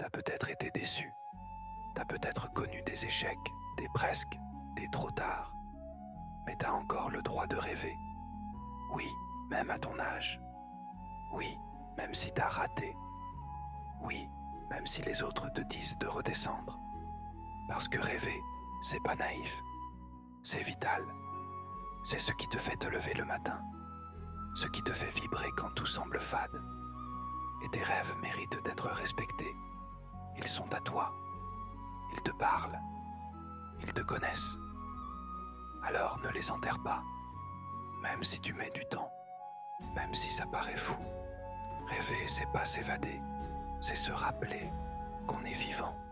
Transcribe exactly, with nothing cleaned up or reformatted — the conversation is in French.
T'as peut-être été déçu. T'as peut-être connu des échecs, des presque, des trop tard. Mais t'as encore le droit de rêver. Oui, même à ton âge. Oui, même si t'as raté. Oui, même si les autres te disent de redescendre. Parce que rêver, c'est pas naïf. C'est vital. C'est ce qui te fait te lever le matin. Ce qui te fait vibrer quand tout semble fade. Et tes rêves méritent d'être respectés. Ils sont à toi. Ils te parlent. Ils te connaissent. Alors ne les enterre pas. Même si tu mets du temps. Même si ça paraît fou. Rêver, c'est pas s'évader. C'est se rappeler qu'on est vivant.